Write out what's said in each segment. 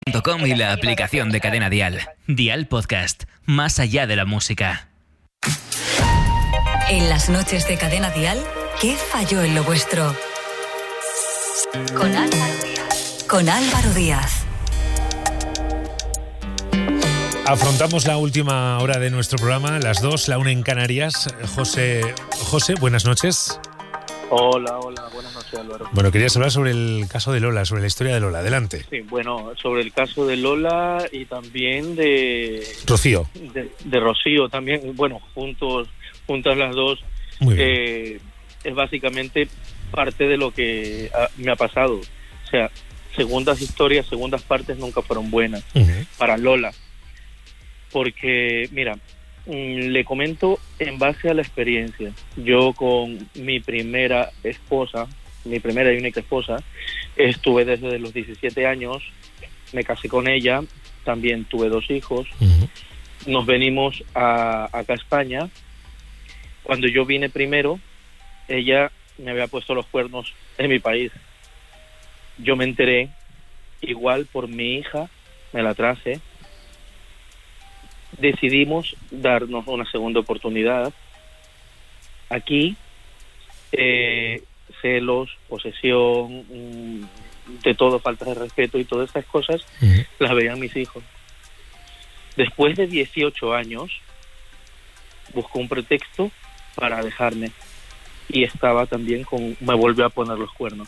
.com y la aplicación de Cadena Dial. Dial Podcast, más allá de la música. En las noches de Cadena Dial, ¿qué falló en lo vuestro? Con Álvaro Díaz. Afrontamos la última hora de nuestro programa, las 2, la 1 en Canarias. José, buenas noches. Hola, buenas noches, Álvaro. Bueno, querías hablar sobre el caso de Lola, sobre la historia de Lola. Adelante. Sí, bueno, sobre el caso de Lola y también de Rocío. De Rocío también, bueno, juntas las dos. Muy bien. Es básicamente parte de lo que me ha pasado. O sea, segundas historias, segundas partes nunca fueron buenas para Lola. Porque, mira, le comento en base a la experiencia. Yo con mi primera esposa, mi primera y única esposa, estuve desde los 17 años, me casé con ella, también tuve 2 hijos, nos venimos acá a España. Cuando yo vine primero, ella me había puesto los cuernos en mi país. Yo me enteré, igual por mi hija, me la traje. Decidimos darnos una segunda oportunidad. Aquí, celos, posesión, de todo, falta de respeto y todas estas cosas, las veían mis hijos. Después de 18 años, buscó un pretexto para dejarme y estaba también me volvió a poner los cuernos.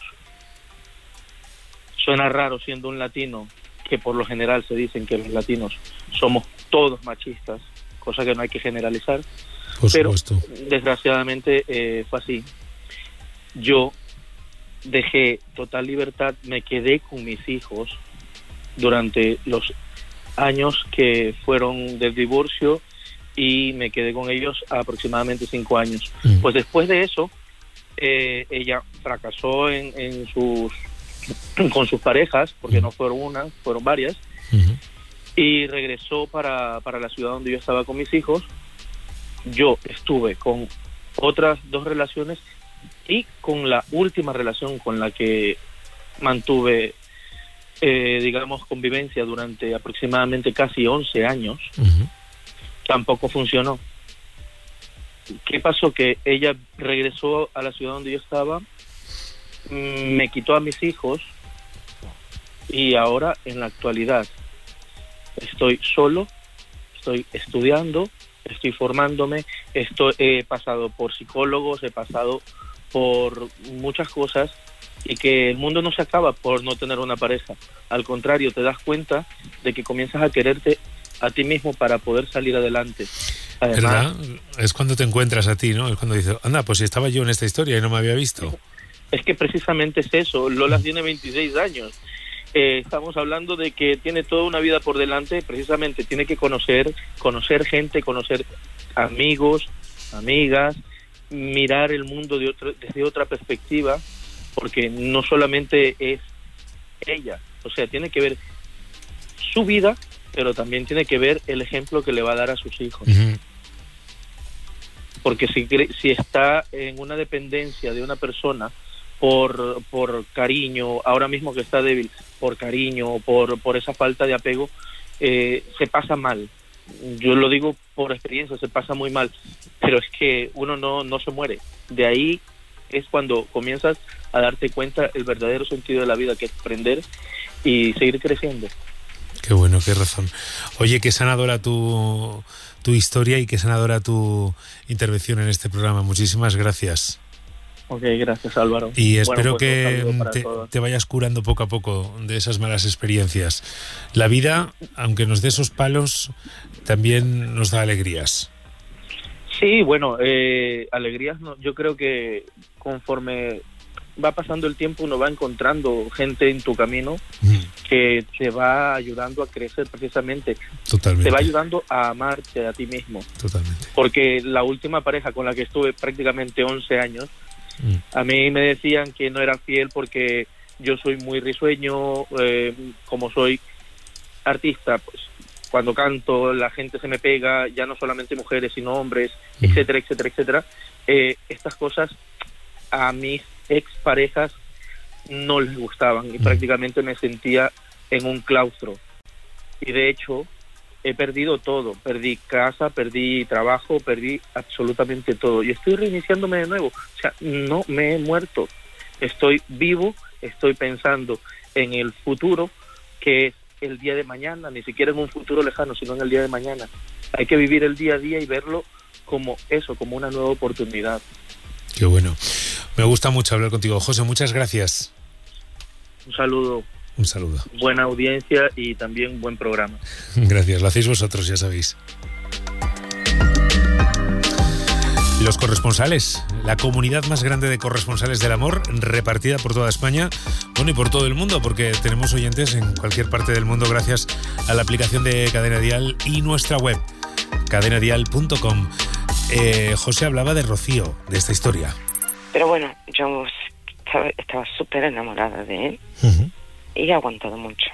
Suena raro siendo un latino, que por lo general se dicen que los latinos somos todos machistas, cosa que no hay que generalizar, pero desgraciadamente fue así. Yo dejé total libertad, me quedé con mis hijos durante los años que fueron del divorcio y me quedé con ellos aproximadamente 5 años. Pues después de eso, ella fracasó con sus parejas, porque no fueron una, fueron varias, y regresó para la ciudad donde yo estaba con mis hijos. Yo estuve con otras 2 relaciones y con la última relación con la que mantuve, digamos, convivencia durante aproximadamente casi 11 años, tampoco funcionó. ¿Qué pasó? Que ella regresó a la ciudad donde yo estaba, me quitó a mis hijos y ahora en la actualidad estoy solo, estoy estudiando, estoy formándome, he pasado por psicólogos, he pasado por muchas cosas, y que el mundo no se acaba por no tener una pareja. Al contrario, te das cuenta de que comienzas a quererte a ti mismo para poder salir adelante. Además, ¿verdad? Es cuando te encuentras a ti, ¿no? Es cuando dices, anda, pues si estaba yo en esta historia y no me había visto. Es que precisamente es eso. Lola tiene 26 años. Estamos hablando de que tiene toda una vida por delante. Precisamente tiene que conocer gente, conocer amigos, amigas, mirar el mundo desde otra perspectiva, porque no solamente es ella. O sea, tiene que ver su vida, pero también tiene que ver el ejemplo que le va a dar a sus hijos. Porque si está en una dependencia de una persona por cariño, ahora mismo que está débil, por cariño, por esa falta de apego, se pasa mal. Yo lo digo por experiencia, se pasa muy mal, pero es que uno no se muere. De ahí es cuando comienzas a darte cuenta el verdadero sentido de la vida, que es aprender y seguir creciendo. Qué bueno, qué razón. Oye, qué sanadora tu historia y qué sanadora tu intervención en este programa. Muchísimas gracias. Ok, gracias, Álvaro. Y espero pues, que te vayas curando poco a poco de esas malas experiencias. La vida, aunque nos dé esos palos, también nos da alegrías. Sí, bueno, alegrías no. Yo creo que conforme va pasando el tiempo uno va encontrando gente en tu camino que te va ayudando a crecer precisamente. Totalmente. Te va ayudando a amarte a ti mismo. Totalmente. Porque la última pareja con la que estuve prácticamente 11 años, a mí me decían que no era fiel porque yo soy muy risueño, como soy artista, pues cuando canto la gente se me pega, ya no solamente mujeres sino hombres, etcétera, etcétera, etcétera. Estas cosas a mis exparejas no les gustaban y prácticamente me sentía en un claustro. Y de hecho, he perdido todo. Perdí casa, perdí trabajo, perdí absolutamente todo. Y estoy reiniciándome de nuevo. O sea, no me he muerto. Estoy vivo, estoy pensando en el futuro, que es el día de mañana, ni siquiera en un futuro lejano, sino en el día de mañana. Hay que vivir el día a día y verlo como eso, como una nueva oportunidad. Qué bueno. Me gusta mucho hablar contigo, José. Muchas gracias. Un saludo. Un saludo. Buena audiencia y también buen programa. Gracias, lo hacéis vosotros, ya sabéis. Los corresponsales, la comunidad más grande de corresponsales del amor, repartida por toda España, bueno, y por todo el mundo, porque tenemos oyentes en cualquier parte del mundo gracias a la aplicación de Cadena Dial y nuestra web, cadenadial.com. José hablaba de Rocío, de esta historia. Pero bueno, yo estaba súper enamorada de él. Y he aguantado mucho.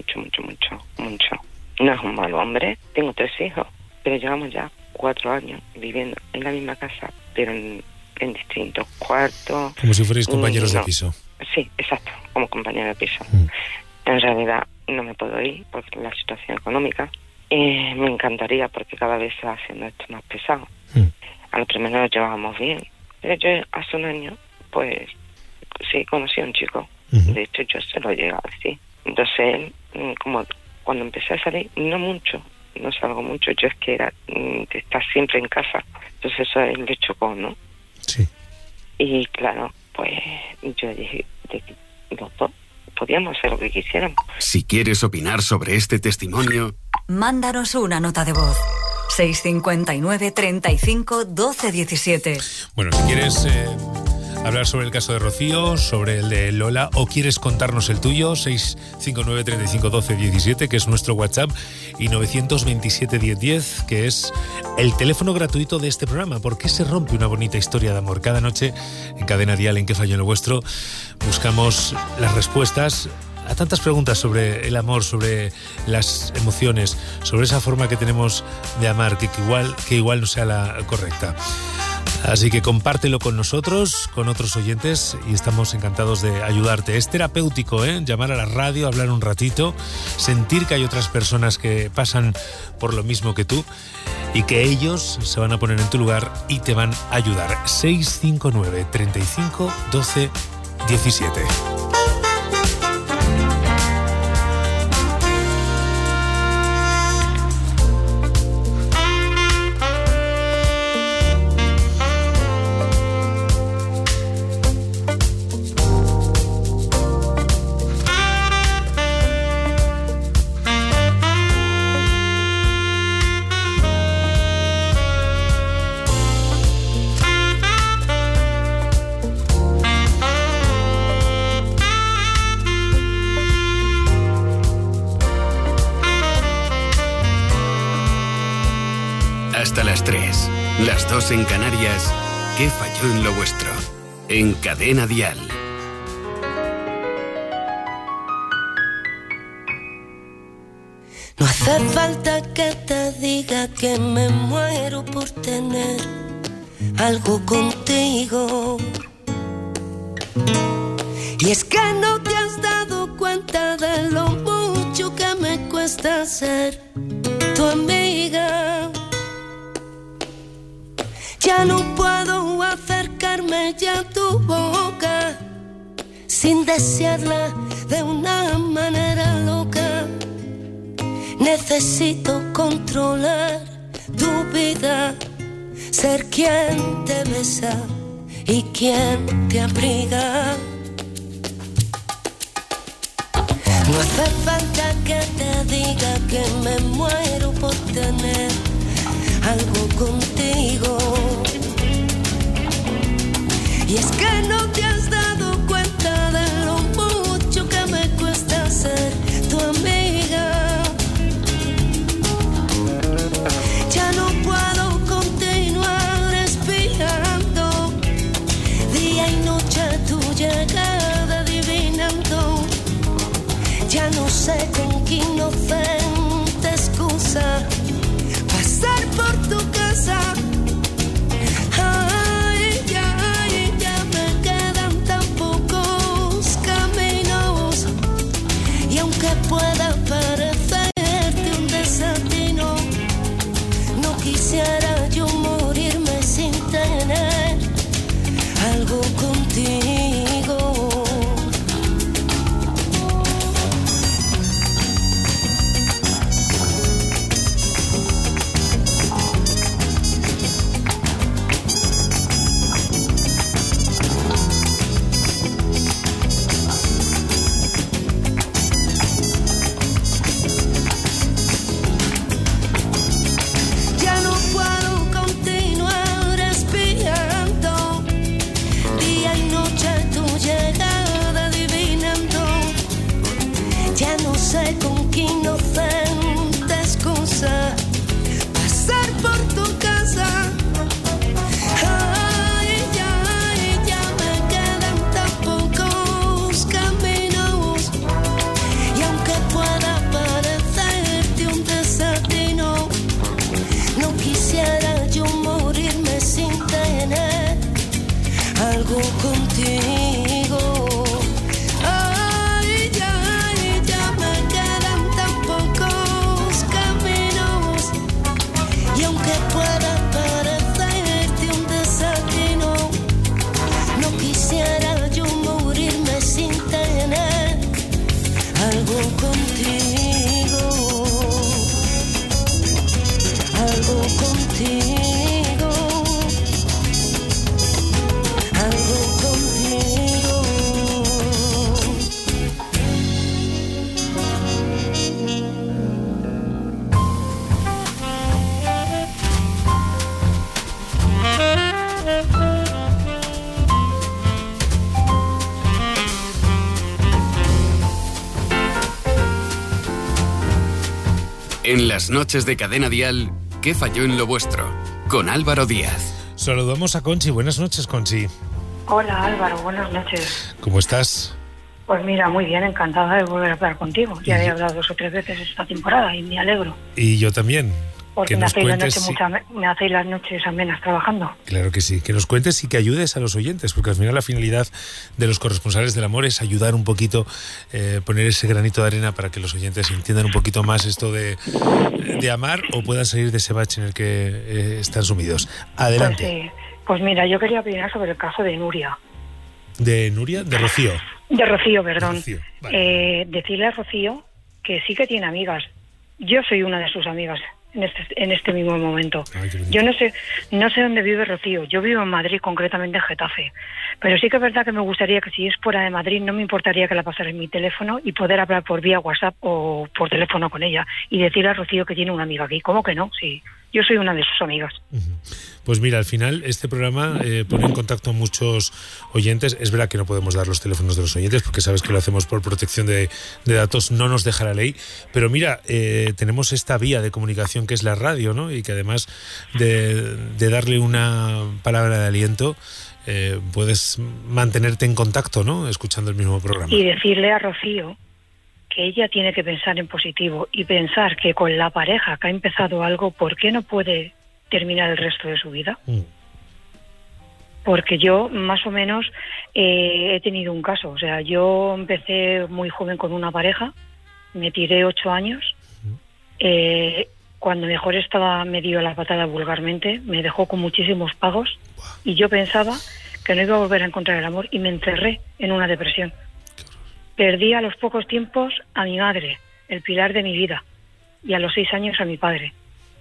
No es un mal hombre. Tengo 3 hijos, pero llevamos ya 4 años viviendo en la misma casa, pero en distintos cuartos. Como si fuerais compañeros de piso. Sí, exacto, como compañeros de piso. En realidad no me puedo ir por la situación económica. Me encantaría, porque cada vez se va haciendo esto más pesado. A lo primero lo llevábamos bien, pero yo hace un año, pues sí, conocí a un chico. De hecho, yo se lo llegué a decir. Entonces él, como cuando empecé a salir, no salgo mucho, yo es que era de estar siempre en casa. Entonces eso él le chocó, ¿no? Sí. Y claro, pues yo dije de que los dos podíamos hacer lo que quisiéramos. Si quieres opinar sobre este testimonio, mándanos una nota de voz. 659 35 12 17. Bueno, si quieres hablar sobre el caso de Rocío, sobre el de Lola, o quieres contarnos el tuyo, 659 35 12 17, que es nuestro WhatsApp, y 927 10 10, que es el teléfono gratuito de este programa. ¿Por qué se rompe una bonita historia de amor? Cada noche en Cadena Dial, en ¿Qué falló en lo vuestro?, buscamos las respuestas a tantas preguntas sobre el amor, sobre las emociones, sobre esa forma que tenemos de amar, que igual no sea la correcta. Así que compártelo con nosotros, con otros oyentes, y estamos encantados de ayudarte. Es terapéutico, llamar a la radio, hablar un ratito, sentir que hay otras personas que pasan por lo mismo que tú y que ellos se van a poner en tu lugar y te van a ayudar. 659 35 12 17. hasta las 3, las 2 en Canarias. ¿Qué falló en lo vuestro? En Cadena Dial. No hace falta que te diga que me muero por tener algo contigo. Y es que no te has dado cuenta de lo mucho que me cuesta ser tu amiga. Ya no puedo acercarme ya a tu boca sin desearla de una manera loca. Necesito controlar tu vida, ser quien te besa y quien te abriga. No hace falta que te diga que me muero por tener algo contigo. Y es que no te has dado cuenta de lo mucho que me cuesta ser tu amiga. Ya no puedo continuar esperando día y noche tu llegada adivinando. Ya no sé con qué inocente excusa pasar por tu casa. Ay, ya me quedan En las noches de Cadena Dial, ¿qué falló en lo vuestro? Con Álvaro Díaz. Saludamos a Conchi. Buenas noches, Conchi. Hola Álvaro, buenas noches. ¿Cómo estás? Pues mira, muy bien, encantada de volver a hablar contigo. Ya he hablado 2 o 3 veces esta temporada y me alegro. Y yo también. Porque me hacéis las noches amenas trabajando. Claro que sí, que nos cuentes y que ayudes a los oyentes, porque al final la finalidad de los corresponsales del amor es ayudar un poquito, poner ese granito de arena para que los oyentes entiendan un poquito más esto de amar o puedan salir de ese bache en el que están sumidos. Adelante. Pues mira, yo quería opinar sobre el caso de Nuria. ¿De Nuria? ¿De Rocío? De Rocío, perdón. De Rocío. Vale. Decirle a Rocío que sí que tiene amigas. Yo soy una de sus amigas en este mismo momento. Ay, yo no sé dónde vive Rocío. Yo vivo en Madrid, concretamente en Getafe. Pero sí que es verdad que me gustaría que si es fuera de Madrid, no me importaría que la pasara en mi teléfono y poder hablar por vía WhatsApp o por teléfono con ella y decirle a Rocío que tiene una amiga aquí. ¿Cómo que no? Sí, yo soy una de sus amigas. Pues mira, al final este programa pone en contacto a muchos oyentes. Es verdad que no podemos dar los teléfonos de los oyentes porque sabes que lo hacemos por protección de datos, no nos deja la ley. Pero mira, tenemos esta vía de comunicación que es la radio, ¿no? Y que además de darle una palabra de aliento, puedes mantenerte en contacto, ¿no? Escuchando el mismo programa. Y decirle a Rocío que ella tiene que pensar en positivo y pensar que con la pareja que ha empezado algo, ¿por qué no puede terminar el resto de su vida? Porque yo más o menos he tenido un caso. O sea, yo empecé muy joven con una pareja, me tiré 8 años, cuando mejor estaba me dio la patada vulgarmente, me dejó con muchísimos pagos y yo pensaba que no iba a volver a encontrar el amor y me encerré en una depresión. Perdí a los pocos tiempos a mi madre, el pilar de mi vida, y a los 6 años a mi padre.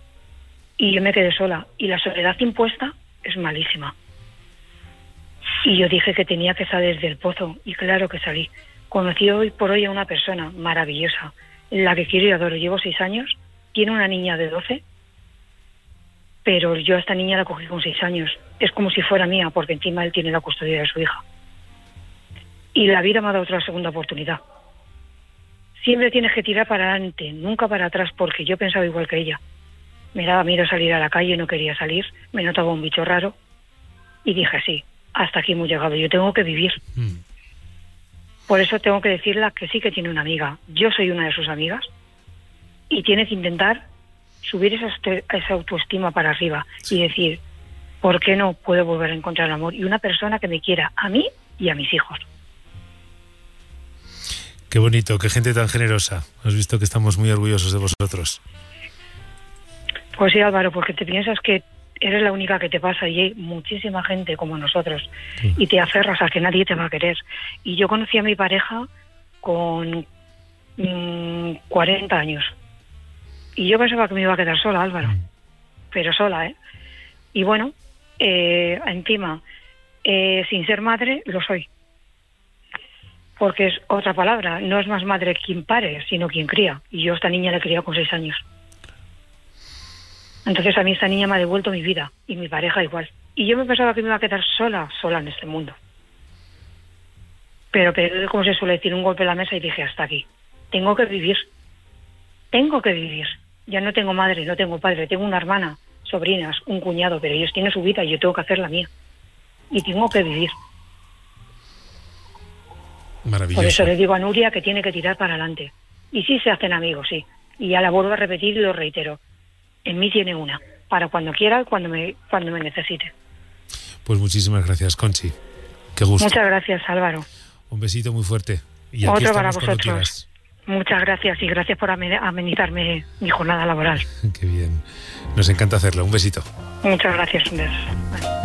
Y yo me quedé sola. Y la soledad impuesta es malísima. Y yo dije que tenía que salir del pozo. Y claro que salí. Conocí hoy por hoy a una persona maravillosa, la que quiero y adoro. Llevo 6 años. Tiene una niña de 12. Pero yo a esta niña la cogí con 6 años. Es como si fuera mía, porque encima él tiene la custodia de su hija. Y la vida me ha dado otra segunda oportunidad. Siempre tienes que tirar para adelante, nunca para atrás, porque yo pensaba igual que ella. Me daba miedo salir a la calle, no quería salir, me notaba un bicho raro. Y dije, sí, hasta aquí hemos llegado, yo tengo que vivir. Por eso tengo que decirle que sí que tiene una amiga. Yo soy una de sus amigas. Y tiene que intentar subir esa autoestima para arriba y decir, ¿por qué no puedo volver a encontrar el amor? Y una persona que me quiera a mí y a mis hijos. Qué bonito, qué gente tan generosa. Has visto que estamos muy orgullosos de vosotros. Pues sí, Álvaro, porque te piensas que eres la única que te pasa y hay muchísima gente como nosotros y te aferras a que nadie te va a querer. Y yo conocí a mi pareja con 40 años y yo pensaba que me iba a quedar sola, Álvaro, pero sola, ¿eh? Y bueno, encima, sin ser madre, lo soy. Porque es otra palabra, no es más madre quien pare, sino quien cría. Y yo a esta niña la he criado con 6 años. Entonces a mí esta niña me ha devuelto mi vida, y mi pareja igual. Y yo me pensaba que me iba a quedar sola en este mundo. Pero pegué, como se suele decir, un golpe en la mesa y dije, hasta aquí. Tengo que vivir. Ya no tengo madre, no tengo padre, tengo una hermana, sobrinas, un cuñado, pero ellos tienen su vida y yo tengo que hacer la mía. Y tengo que vivir. Maravilloso. Por eso le digo a Nuria que tiene que tirar para adelante. Y sí se hacen amigos, sí. Y ya la vuelvo a repetir y lo reitero. En mí tiene una, para cuando quiera, cuando me necesite. Pues muchísimas gracias, Conchi. Qué gusto. Muchas gracias, Álvaro. Un besito muy fuerte. Y aquí otro para estamos cuando vosotros. quieras. Muchas gracias y gracias por amenizarme mi jornada laboral. Qué bien. Nos encanta hacerlo. Un besito. Muchas gracias. Un beso. Vale.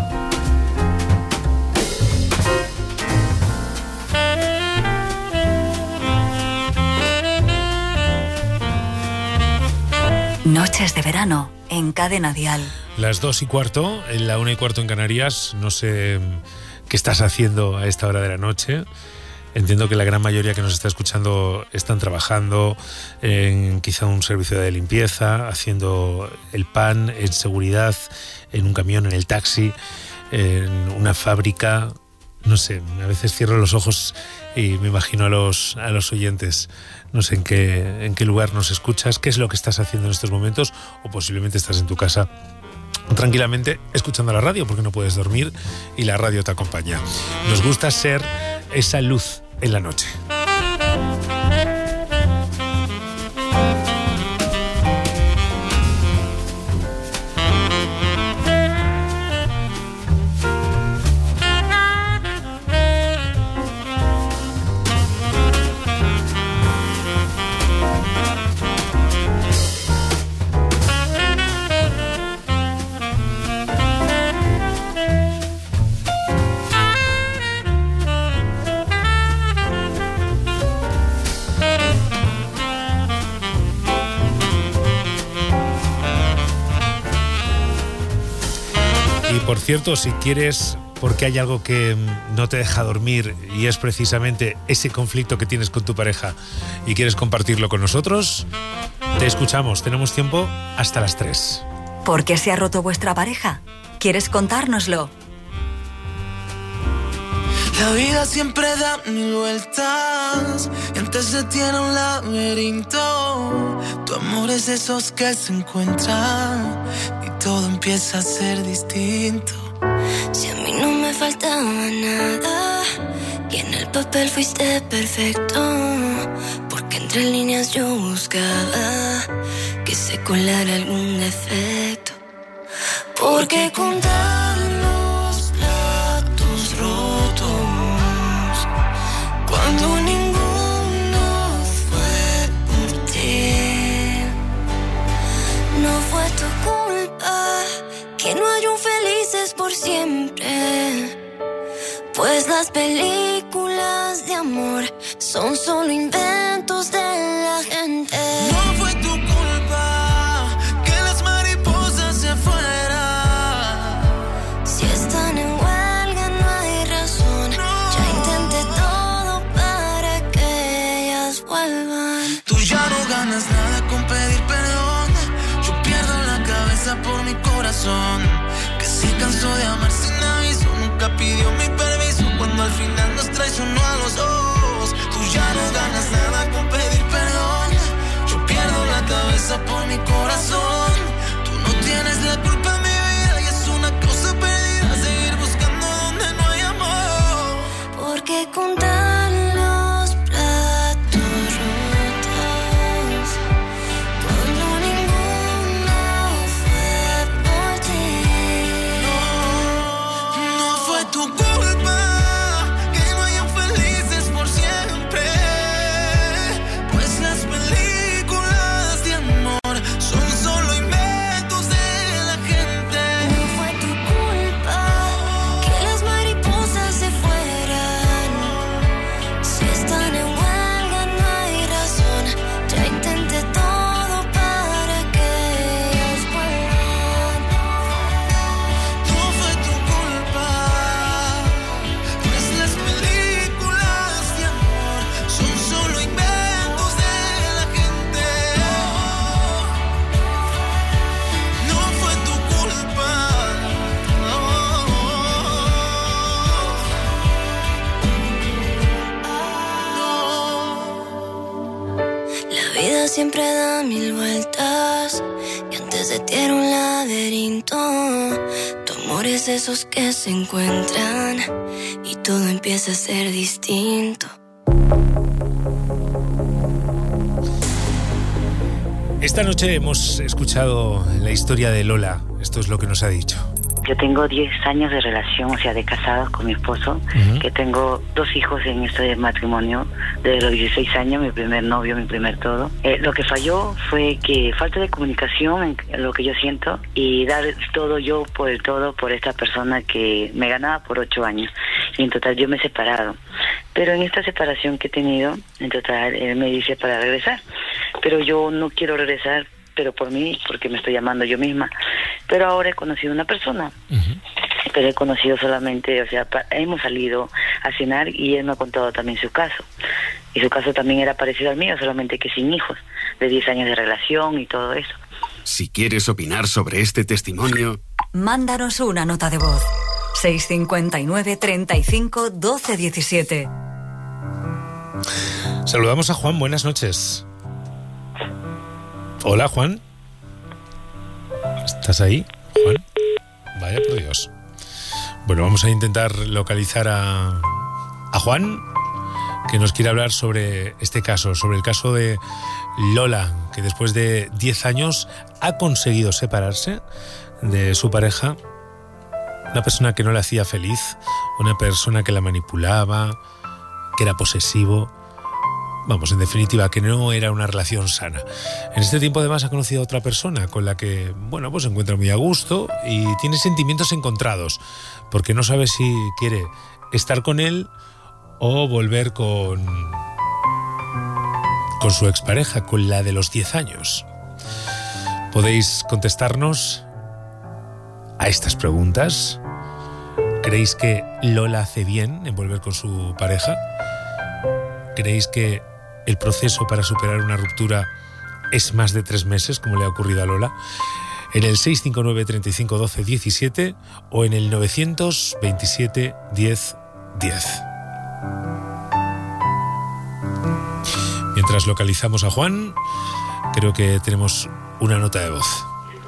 Noches de verano en Cadena Dial. Las 2:15, en la 1:15 en Canarias. No sé qué estás haciendo a esta hora de la noche. Entiendo que la gran mayoría que nos está escuchando están trabajando en quizá un servicio de limpieza, haciendo el pan, en seguridad, en un camión, en el taxi, en una fábrica. No sé, a veces cierro los ojos Y me imagino a los oyentes, no sé en qué lugar nos escuchas, qué es lo que estás haciendo en estos momentos, o posiblemente estás en tu casa tranquilamente escuchando la radio porque no puedes dormir y la radio te acompaña. Nos gusta ser esa luz en la noche. Por cierto, si quieres, porque hay algo que no te deja dormir y es precisamente ese conflicto que tienes con tu pareja y quieres compartirlo con nosotros, te escuchamos. Tenemos tiempo hasta las 3. ¿Por qué se ha roto vuestra pareja? ¿Quieres contárnoslo? La vida siempre da mil vueltas y antes se tiene un laberinto. Tu amor es de esos que se encuentran y todo empieza a ser distinto. Si a mí no me faltaba nada y en el papel fuiste perfecto, porque entre líneas yo buscaba que se colara algún defecto. Porque contar los platos rotos cuando ninguno fue por ti. No fue tu culpa que no hay un felices por siempre, pues las películas de amor son solo inventos de la gente. No fue tu culpa que las mariposas se fueran. Si están en huelga no hay razón, ya intenté todo para que ellas vuelvan. Tú ya no ganas nada con pedir perdón. Yo pierdo la cabeza por mi corazón, que se cansó de amar sin aviso. Nunca pidió mi permiso cuando al final nos traicionó a los dos. Tú ya no ganas nada con pedir perdón. Yo pierdo la cabeza por mi corazón. Tú no tienes la culpa en mi vida y es una cosa perdida seguir buscando donde no hay amor. Porque contar los platos rotos cuando ninguno fue por ti. No fue tu culpa que no hayan felices por siempre, pues las películas de amor son solo inventos de la gente. No fue tu culpa que las mariposas se fueran. Si están en huelga no hay razón, ya intenté todo para que ellas vuelvan. No fue tu culpa, pues las películas de amor son solo inventos de la gente. No fue tu culpa. La vida siempre da mil vueltas y antes de ti era un laberinto. Tu amor es de esos que se encuentran y todo empieza a ser distinto. Esta noche hemos escuchado la historia de Lola. Esto es lo que nos ha dicho. Yo tengo 10 años de relación, o sea, de casados con mi esposo, que tengo 2 hijos en este matrimonio, desde los 16 años, mi primer novio, mi primer todo. Lo que falló fue que falta de comunicación, en lo que yo siento, y dar todo yo por el todo por esta persona que me ganaba por 8 años. Y en total yo me he separado. Pero en esta separación que he tenido, en total él me dice para regresar. Pero yo no quiero regresar, pero por mí, porque me estoy llamando yo misma. Pero ahora he conocido una persona, pero he conocido solamente, o sea, hemos salido a cenar y él me ha contado también su caso. Y su caso también era parecido al mío, solamente que sin hijos, de 10 años de relación y todo eso. Si quieres opinar sobre este testimonio, mándanos una nota de voz. 659 35 12 17. Saludamos a Juan, buenas noches. Hola, Juan. ¿Estás ahí, Juan? Vaya por Dios. Bueno, vamos a intentar localizar a Juan, que nos quiere hablar sobre este caso, sobre el caso de Lola, que después de 10 años ha conseguido separarse de su pareja, una persona que no la hacía feliz, una persona que la manipulaba, que era posesivo. Vamos, en definitiva, que no era una relación sana. En este tiempo, además, ha conocido a otra persona con la que, bueno, pues se encuentra muy a gusto y tiene sentimientos encontrados, porque no sabe si quiere estar con él o volver con su expareja, con la de los 10 años. Podéis contestarnos a estas preguntas. ¿Creéis que Lola hace bien en volver con su pareja? ¿Creéis que el proceso para superar una ruptura es más de 3 meses, como le ha ocurrido a Lola? En el 659 35 12 17 o en el 927 10 10. Mientras localizamos a Juan, creo que tenemos una nota de voz.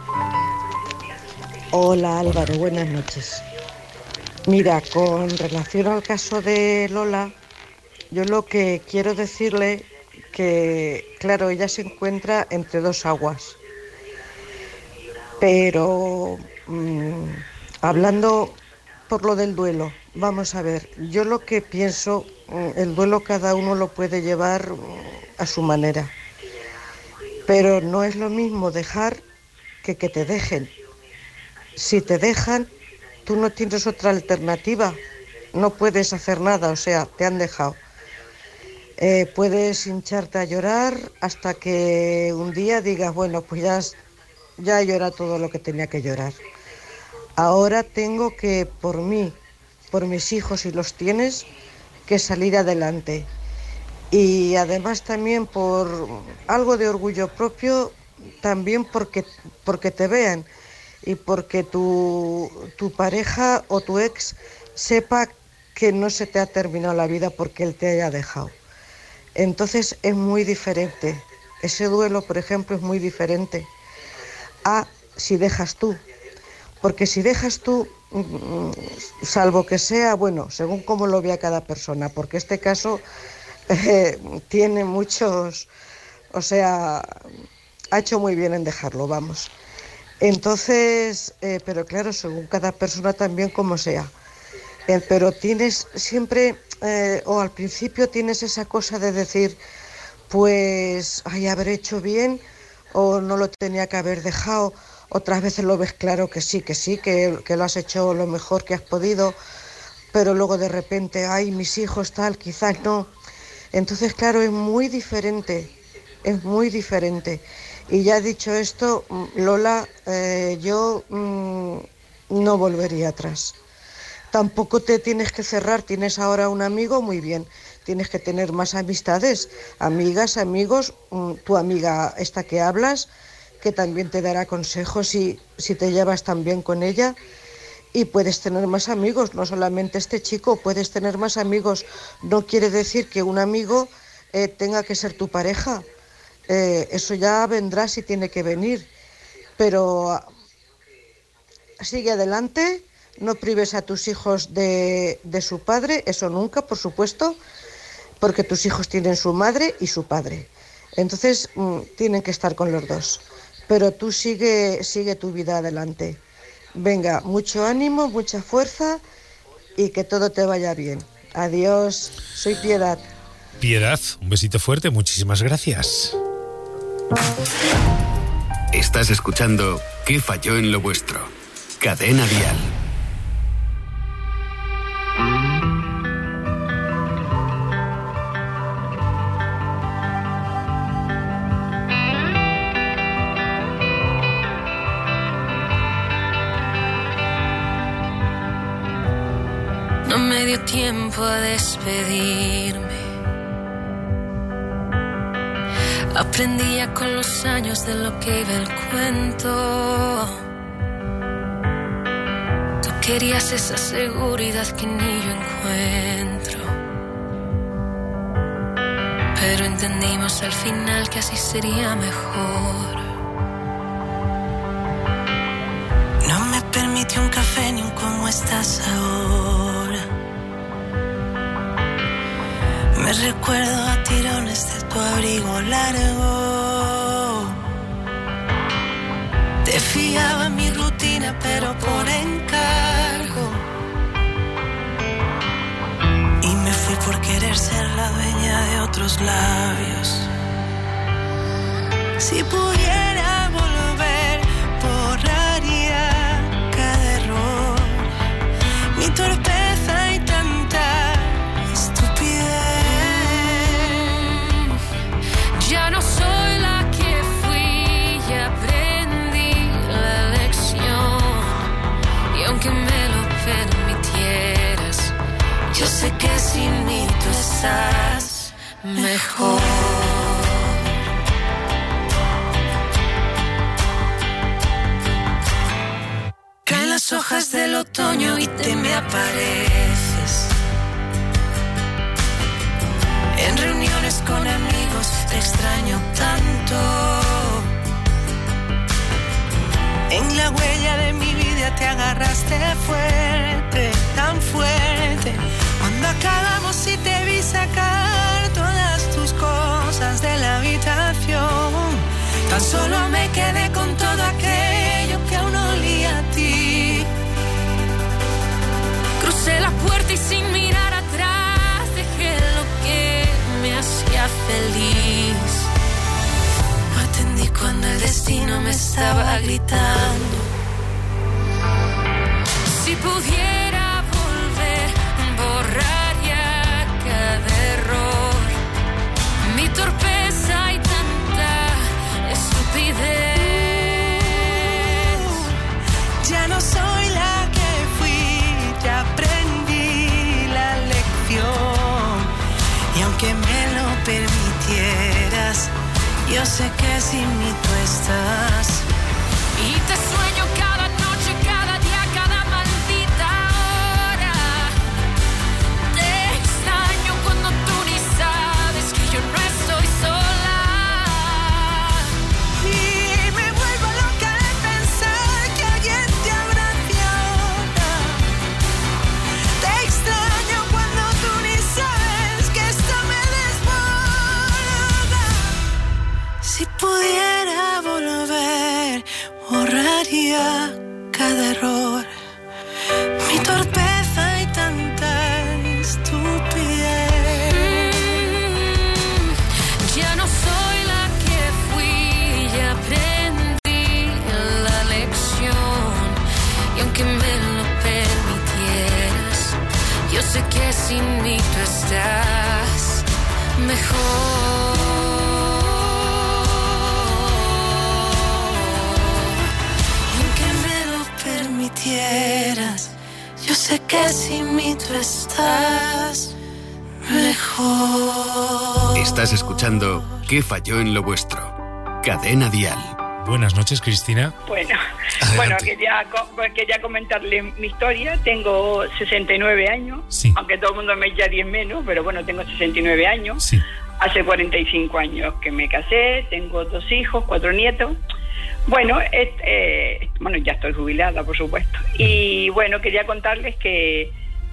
Hola Álvaro, buenas noches. Mira, con relación al caso de Lola, yo lo que quiero decirle que, claro, ella se encuentra entre 2 aguas. Pero hablando por lo del duelo, vamos a ver, yo lo que pienso, el duelo cada uno lo puede llevar a su manera. Pero no es lo mismo dejar que te dejen. Si te dejan, tú no tienes otra alternativa, no puedes hacer nada, o sea, te han dejado. Puedes hincharte a llorar hasta que un día digas, bueno, pues ya he llorado todo lo que tenía que llorar. Ahora tengo que, por mí, por mis hijos, si los tienes, que salir adelante. Y además también por algo de orgullo propio, también porque te vean y porque tu pareja o tu ex sepa que no se te ha terminado la vida porque él te haya dejado. Entonces es muy diferente. Ese duelo, por ejemplo, es muy diferente a si dejas tú. Porque si dejas tú, salvo que sea, bueno, según cómo lo vea cada persona, porque este caso tiene muchos, o sea, ha hecho muy bien en dejarlo, vamos. Entonces, pero claro, según cada persona también como sea. Pero tienes siempre, o al principio tienes esa cosa de decir, pues, ay, habré hecho bien, o no lo tenía que haber dejado. Otras veces lo ves claro que sí, que lo has hecho lo mejor que has podido, pero luego de repente, ay, mis hijos tal, quizás no. Entonces, claro, es muy diferente. Y ya dicho esto, Lola, yo no volvería atrás. Tampoco te tienes que cerrar, tienes ahora un amigo, muy bien, tienes que tener más amistades, amigas, amigos, tu amiga esta que hablas, que también te dará consejos si te llevas tan bien con ella, y puedes tener más amigos, no solamente este chico, puedes tener más amigos. No quiere decir que un amigo tenga que ser tu pareja, eso ya vendrá si tiene que venir, pero sigue adelante. No prives a tus hijos de su padre, eso nunca, por supuesto, porque tus hijos tienen su madre y su padre. Entonces tienen que estar con los dos. Pero tú sigue tu vida adelante. Venga, mucho ánimo, mucha fuerza y que todo te vaya bien. Adiós, soy Piedad. Piedad, un besito fuerte, muchísimas gracias. Estás escuchando ¿Qué falló en lo vuestro? Cadena Dial. No me dio tiempo a despedirme. Aprendía con los años de lo que iba el cuento. Tú querías esa seguridad que ni yo encuentro. pero entendimos al final que así sería mejor. No me permitió un café ni un cómo estás ahora. Me recuerdo a tirones de tu abrigo largo. Te fiaba mi rutina pero por encargo. Y me fui por querer ser la dueña de otros labios. Si pudiera volver, borraría cada error, mi torpeza y tanta estupidez. Ya no soy la que fui y aprendí la lección. Y aunque me lo permitieras, yo sé que sin mí tú estás mejor. Caen las hojas del otoño y te me apareces. En reuniones con amigos te extraño tanto. En la huella de mi vida te agarraste fuerte, tan fuerte. Cuando acabamos y te vi sacar todas tus cosas de la habitación, tan solo me quedé con todo aquello que aún olía a ti. Crucé la puerta y sin mirar atrás dejé lo que me hacía feliz. Atendí cuando el destino me estaba gritando. Si pudiera volver, borraría cada error, mi torpeza y tanta estupidez. Ya no soy la que fui, ya aprendí la lección. Y aunque me lo permitieras, yo sé que sin mí tú estás. Y te sueño cada noche, cada día, cada maldita hora. Te extraño cuando tú ni sabes que yo no estoy sola. Y me vuelvo loca de pensar que alguien te abrace ahora. Te extraño cuando tú ni sabes que esto me desborda. Si pudiera volver, borraría cada error, mi torpeza y tanta estupidez. Ya no soy la que fui y aprendí la lección. Y aunque me lo permitieras, yo sé que sin mí tú estás mejor. Yo sé que sin mí tú estás mejor. Estás escuchando ¿Qué falló en lo vuestro? Cadena Dial. Buenas noches, Cristina. Bueno, Adelante. quería comentarle mi historia. Tengo 69 años, Sí. aunque todo el mundo me echa 10 menos, pero bueno, tengo 69 años. Sí. Hace 45 años que me casé, tengo 2 hijos, 4 nietos. Bueno, ya estoy jubilada, por supuesto. Y bueno, quería contarles que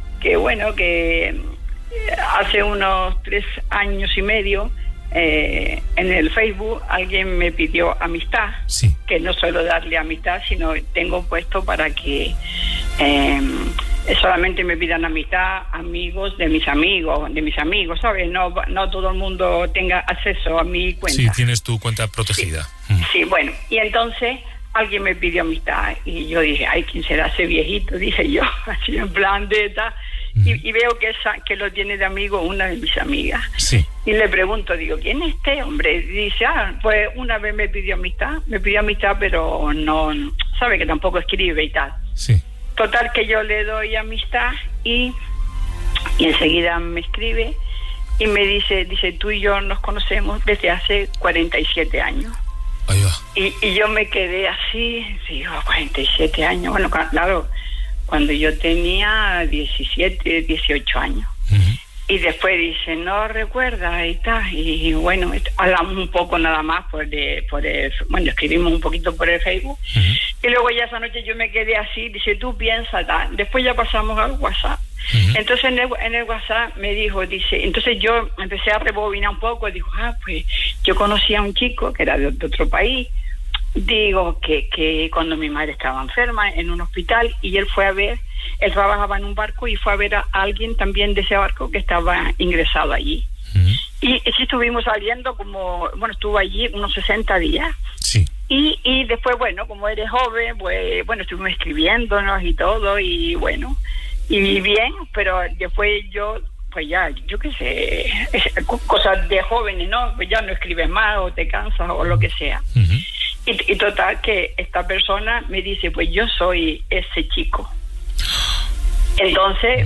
hace unos 3 años y medio, en el Facebook alguien me pidió amistad, Sí. que no suelo darle amistad, sino tengo puesto para que solamente me pidan amistad amigos de mis amigos, ¿sabes? No todo el mundo tenga acceso a mi cuenta. Sí, tienes tu cuenta protegida. Sí, bueno, y entonces alguien me pidió amistad y yo dije, ay, ¿quién será ese viejito? Dije yo, así en plan de tal. Y veo que lo tiene de amigo una de mis amigas. Sí. Y le pregunto, digo, ¿quién es este hombre? Y dice, pues una vez me pidió amistad, pero no, sabe que tampoco escribe y tal. Sí. Total que yo le doy amistad y enseguida me escribe y me dice, tú y yo nos conocemos desde hace 47 años. Ahí va. Y yo me quedé así, digo, 47 años. Bueno, claro, cuando yo tenía 17, 18 años. Y después dice, no recuerda y tal. Y bueno, hablamos un poco nada más bueno, escribimos un poquito por el Facebook. Y luego ya esa noche yo me quedé así, dice, tú piensa tal. Después ya pasamos al WhatsApp. Entonces en el WhatsApp me dijo, dice, entonces yo empecé a rebobinar un poco, dijo, pues yo conocí a un chico que era de otro país. Digo que cuando mi madre estaba enferma en un hospital y él trabajaba en un barco y fue a ver a alguien también de ese barco que estaba ingresado allí. Y sí estuvimos saliendo estuvo allí unos 60 días. Sí. Y después, bueno, como eres joven, pues bueno, estuvimos escribiéndonos y todo y bueno, y bien, pero después pues ya, yo qué sé, cosas de jóvenes, ¿no? Pues ya no escribes más o te cansas o lo que sea. Y total que esta persona me dice, pues yo soy ese chico. Entonces,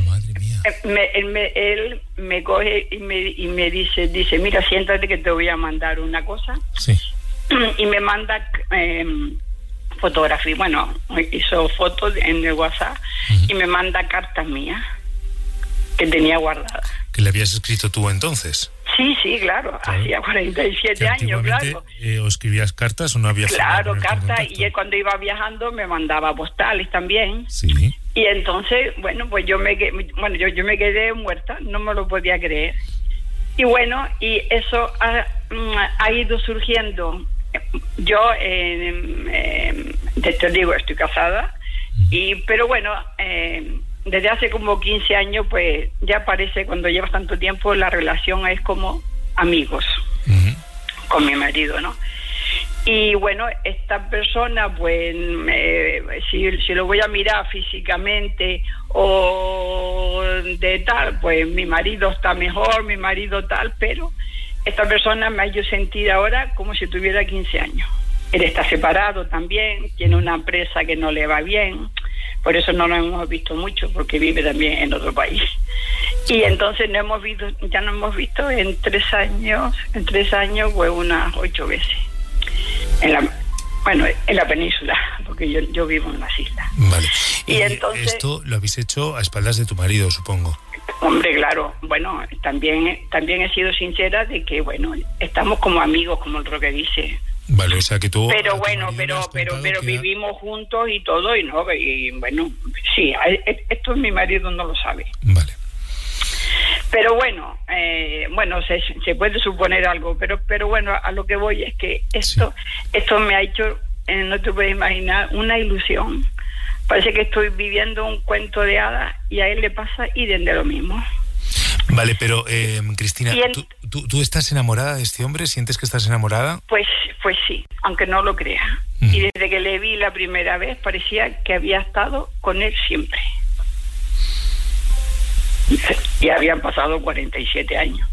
él me coge y me dice, mira, siéntate que te voy a mandar una cosa. Sí. Y me manda fotografía, bueno, hizo fotos en el WhatsApp y me manda cartas mías que tenía guardadas. ¿Que le habías escrito tú entonces? Sí, claro. Hacía 47 años, claro. ¿O escribías cartas o no había? Claro, cartas, y él cuando iba viajando me mandaba postales también. Sí. Y entonces, bueno, pues yo me quedé muerta, no me lo podía creer. Y bueno, y eso ha ido surgiendo. Yo, te digo, estoy casada, pero bueno, desde hace como 15 años, pues ya parece, cuando llevas tanto tiempo, la relación es como amigos con mi marido, ¿no? Y bueno, esta persona, pues, si lo voy a mirar físicamente o de tal, pues mi marido está mejor, mi marido tal, pero esta persona me ha hecho sentir ahora como si tuviera 15 años. Él está separado también, tiene una empresa que no le va bien, por eso no nos hemos visto mucho, porque vive también en otro país. Y entonces ya no hemos visto en 3 años, pues unas 8 veces. En la península, porque yo vivo en las islas. Vale. Y entonces, esto lo habéis hecho a espaldas de tu marido, supongo. Hombre, claro. Bueno, también he sido sincera de que, bueno, estamos como amigos, como otro que dice. Vale, o sea que tú... Pero bueno, pero vivimos juntos y todo, y bueno, sí, esto mi marido no lo sabe. Vale. Pero bueno, se puede suponer algo, pero bueno, a lo que voy es que esto me ha hecho, no te puedes imaginar, una ilusión. Parece que estoy viviendo un cuento de hadas y a él le pasa de lo mismo. Vale, pero Cristina, ¿tú estás enamorada de este hombre? ¿Sientes que estás enamorada? Pues sí, aunque no lo creas. Y desde que le vi la primera vez parecía que había estado con él siempre. Y habían pasado 47 años.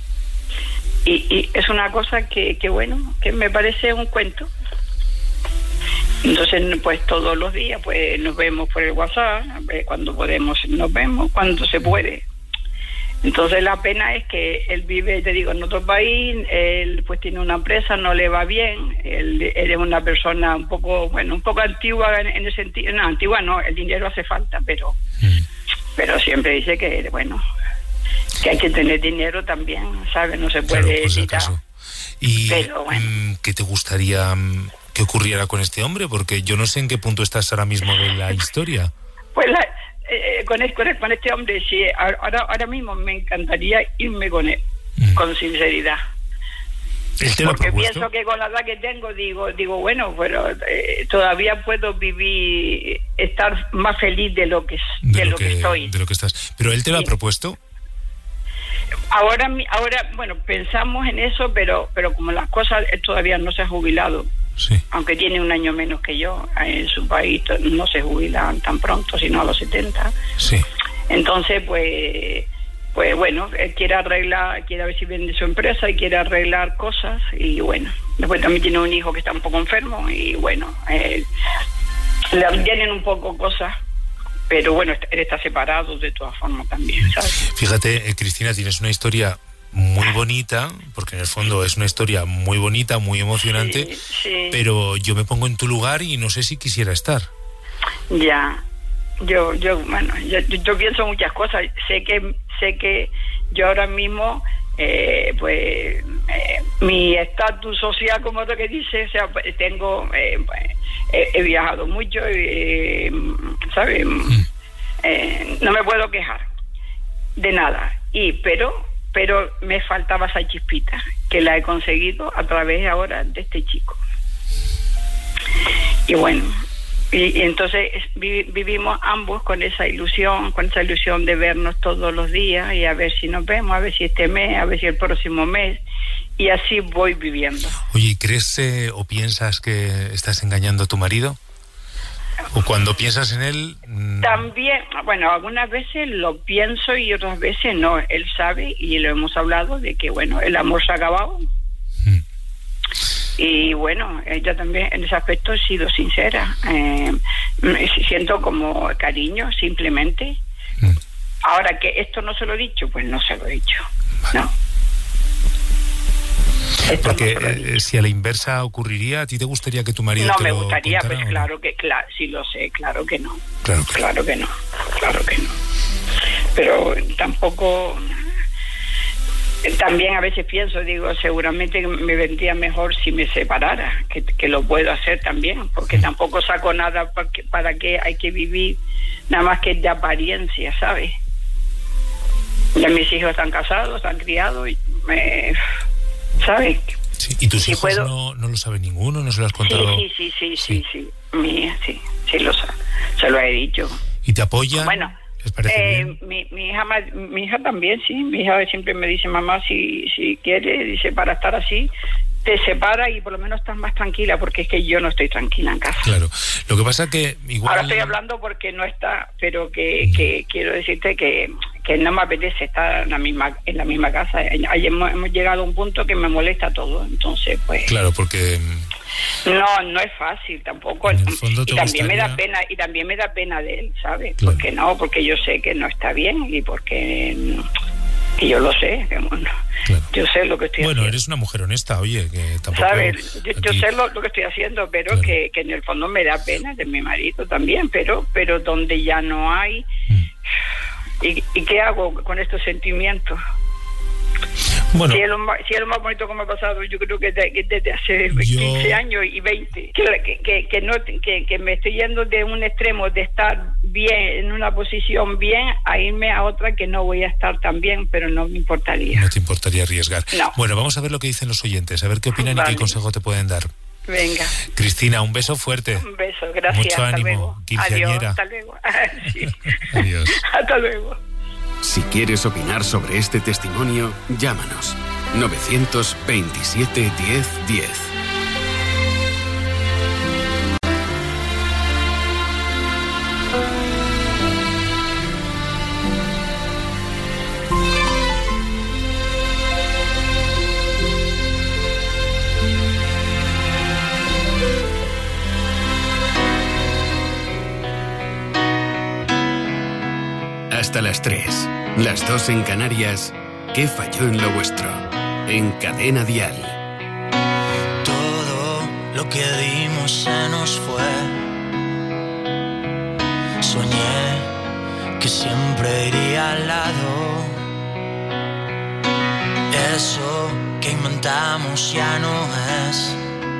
Y es una cosa que bueno, que me parece un cuento. Entonces, pues todos los días pues nos vemos por el WhatsApp, cuando podemos nos vemos, cuando se puede. Entonces la pena es que él vive, te digo, en otro país, él pues tiene una empresa, no le va bien, él es una persona un poco antigua en el sentido, no, antigua no, el dinero hace falta, pero siempre dice que, bueno, que hay que tener dinero también, ¿sabes? No se puede evitar. ¿Y pero, bueno, qué te gustaría que ocurriera con este hombre? Porque yo no sé en qué punto estás ahora mismo de la historia. Pues con este hombre, sí, ahora mismo me encantaría irme con él, con sinceridad. Porque pienso que con la edad que tengo, digo bueno, pero todavía puedo vivir, estar más feliz de lo que estoy. De lo que estás. ¿Pero él te lo ha propuesto? Ahora, bueno, pensamos en eso, pero como las cosas, él todavía no se ha jubilado. Sí. Aunque tiene un año menos que yo, en su país no se jubilan tan pronto, sino a los 70. Sí. Entonces, pues bueno, él quiere ver si vende su empresa y quiere arreglar cosas, y bueno, después también tiene un hijo que está un poco enfermo, y bueno, le vienen un poco cosas, pero bueno, él está separado de todas formas también, ¿sabes? Fíjate, Cristina, tienes una historia muy bonita, porque en el fondo es una historia muy bonita, muy emocionante, sí. Pero yo me pongo en tu lugar y no sé si quisiera estar. Ya. yo pienso muchas cosas. Sé que yo ahora mismo mi estatus social, como lo que dice, o sea, tengo he viajado mucho, ¿sabes? No me puedo quejar de nada, pero me faltaba esa chispita que la he conseguido a través ahora de este chico. Y bueno, y entonces vivimos ambos con esa ilusión de vernos todos los días y a ver si nos vemos, a ver si este mes, a ver si el próximo mes, y así voy viviendo. Oye, ¿crees o piensas que estás engañando a tu marido? ¿O cuando piensas en él? También, bueno, algunas veces lo pienso y otras veces no. Él sabe, y lo hemos hablado, de que, bueno, el amor se ha acabado. Y bueno, ella también en ese aspecto he sido sincera. Siento como cariño, simplemente. Ahora, que esto no se lo he dicho, pues no se lo he dicho. Vale. No. Porque si a la inversa ocurriría, ¿a ti te gustaría que tu marido no te me lo gustaría, contara, pues o claro que, sí lo sé, claro que no. Claro que no. Pero tampoco... También a veces pienso, digo, seguramente me vendría mejor si me separara, que lo puedo hacer también, porque tampoco saco nada para que hay que vivir nada más que de apariencia, ¿sabes? Ya mis hijos están casados, están criados, y ¿sabes? Sí. ¿Y tus hijos no lo sabe ninguno? ¿No se lo has contado? Sí. Mi hija sí lo sabe, se lo he dicho. ¿Y te apoyan? Bueno, ¿les parece bien? Mi hija también, sí. Mi hija siempre me dice, mamá, si quiere, dice, para estar así, te separa y por lo menos estás más tranquila, porque es que yo no estoy tranquila en casa. Claro. Lo que pasa que igual... Ahora estoy hablando porque no está, pero que quiero decirte que no me apetece estar en la misma casa. Ahí hemos llegado a un punto que me molesta todo, entonces pues... Claro, porque... No es fácil tampoco. Y también me da pena de él, ¿sabes? Claro. Porque yo sé que no está bien y porque... Y yo lo sé, claro. Yo sé lo que estoy haciendo. Bueno, eres una mujer honesta, oye, que tampoco... ¿Sabes? Yo sé lo que estoy haciendo, pero claro, que en el fondo me da pena de mi marido también, pero donde ya no hay... ¿Y qué hago con estos sentimientos? Bueno, si es lo más bonito que me ha pasado, yo creo que desde hace 15 años y 20, que me estoy yendo de un extremo de estar bien, en una posición bien, a irme a otra que no voy a estar tan bien, pero no me importaría. No te importaría arriesgar. No. Bueno, vamos a ver lo que dicen los oyentes, a ver qué opinan y qué consejo te pueden dar. Venga. Cristina, un beso fuerte. Un beso, gracias. Mucho ánimo, luego. quinceañera. Adiós, hasta luego. Sí. Adiós. Hasta luego. Si quieres opinar sobre este testimonio, llámanos. 927 10 10. Hasta las 3, las 2 en Canarias. ¿Qué falló en lo vuestro? En Cadena Dial. Todo lo que dimos se nos fue. Soñé que siempre iría al lado. Eso que inventamos ya no es.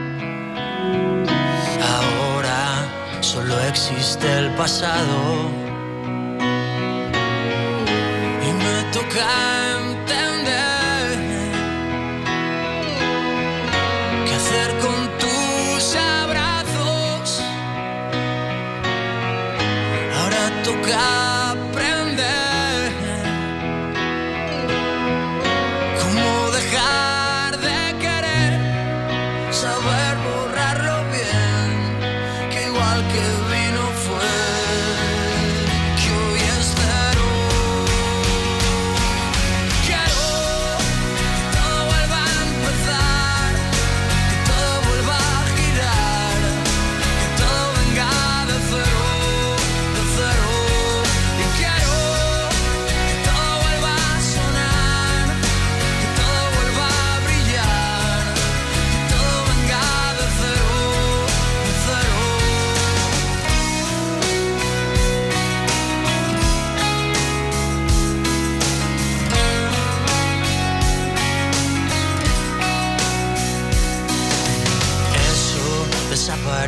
Ahora solo existe el pasado. Toca entender qué hacer con tus abrazos. Ahora toca aprender cómo dejar de querer, saber borrarlo bien, que igual que vino fue.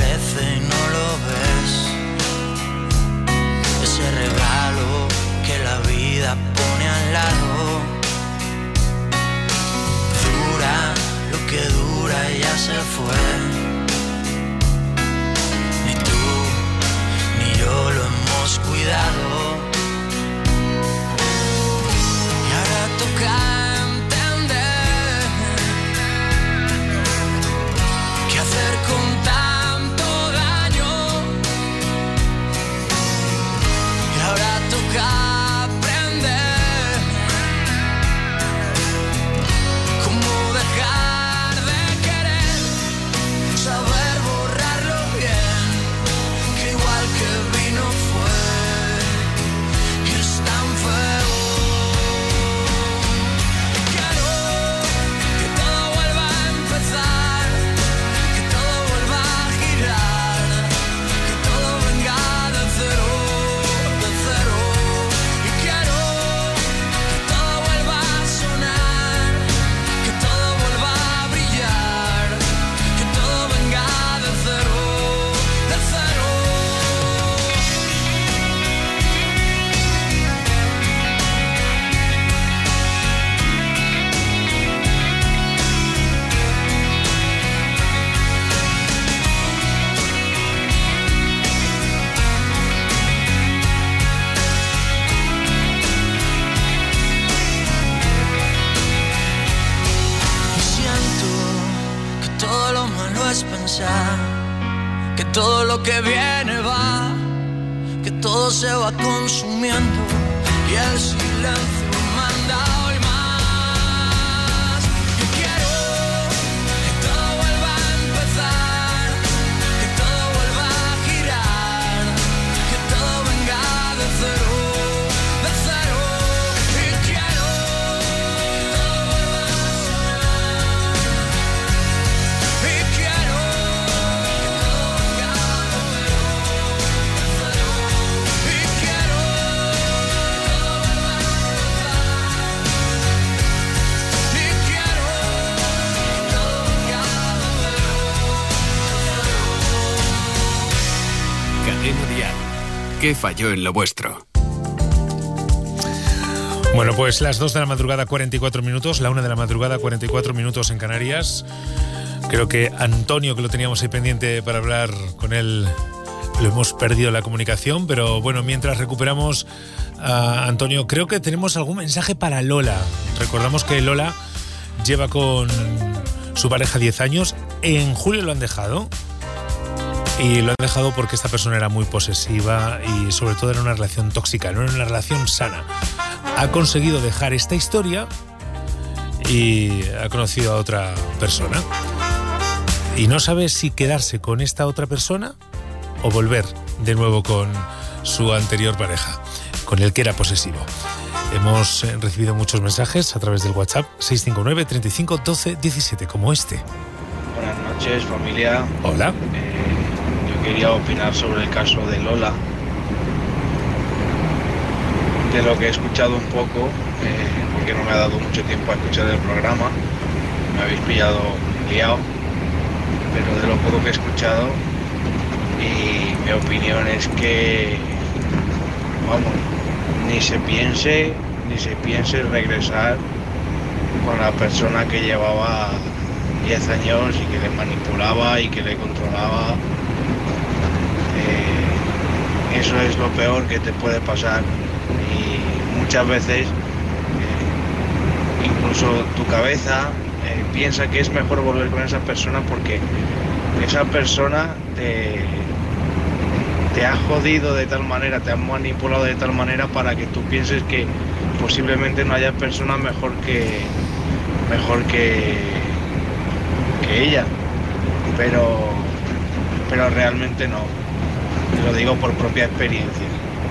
aparece y no lo ves. Ese regalo que la vida pone al lado. Dura lo que dura y ya se fue. Ni tú ni yo lo hemos cuidado. Y ahora toca entender qué hacer con tanto daño. Y ahora toca aprender cómo dejar de querer, saber borrarlo bien, que igual que vino fue y es tan feo. Quiero que todo vuelva a empezar, que todo vuelva a girar, que todo venga de cero, de cero. Y quiero que todo vuelva a sonar, que todo vuelva a brillar, que todo venga de cero, de cero. Y siento que todo lo malo es pensar que todo lo que viene va, que todo se va consumiendo y el silencio manda hoy más. Yo quiero que todo vuelva a empezar, que todo vuelva a girar, que todo venga de cero, de cero. Y quiero que todo vuelva a sonar, y quiero que todo venga de cero, de cero. Y quiero que todo vuelva a empezar, y quiero que todo venga de cero, de cero. Cadena Dial. ¿Qué falló en lo vuestro? Bueno, pues las 2 de la madrugada 44 minutos, la 1 de la madrugada 44 minutos en Canarias. Creo que Antonio, que lo teníamos ahí pendiente para hablar con él, lo hemos perdido la comunicación, pero bueno, mientras recuperamos a Antonio, creo que tenemos algún mensaje para Lola. Recordamos que Lola lleva con su pareja 10 años, en julio lo han dejado. Y lo han dejado porque esta persona era muy posesiva y sobre todo era una relación tóxica, no era una relación sana. Ha conseguido dejar esta historia y ha conocido a otra persona. Y no sabe si quedarse con esta otra persona o volver de nuevo con su anterior pareja, con el que era posesivo. Hemos recibido muchos mensajes a través del WhatsApp 659 35 12 17, como este. Buenas noches, familia. Hola. Quería opinar sobre el caso de Lola. De lo que he escuchado un poco, porque no me ha dado mucho tiempo a escuchar el programa, me habéis pillado liado, pero de lo poco que he escuchado, y mi opinión es que, vamos, ni se piense regresar con la persona que llevaba 10 años y que le manipulaba y que le controlaba. Eso es lo peor que te puede pasar, y muchas veces incluso tu cabeza piensa que es mejor volver con esa persona porque esa persona te ha jodido de tal manera, te ha manipulado de tal manera para que tú pienses que posiblemente no haya persona mejor que ella, pero realmente no. Lo digo por propia experiencia.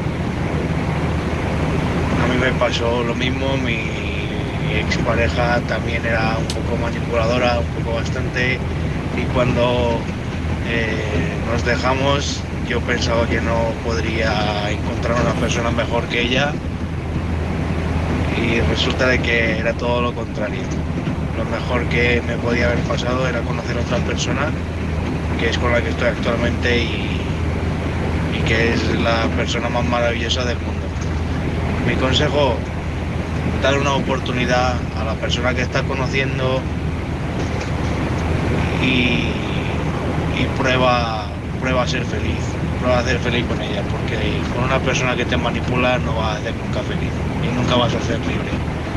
A mí me pasó lo mismo, mi expareja también era un poco manipuladora, un poco bastante, y cuando nos dejamos yo pensaba que no podría encontrar una persona mejor que ella, y resulta de que era todo lo contrario. Lo mejor que me podía haber pasado era conocer a otra persona que es con la que estoy actualmente y que es la persona más maravillosa del mundo. Mi consejo, dar una oportunidad a la persona que estás conociendo y prueba a ser feliz. Prueba a ser feliz con ella, porque con una persona que te manipula no vas a ser nunca feliz y nunca vas a ser libre.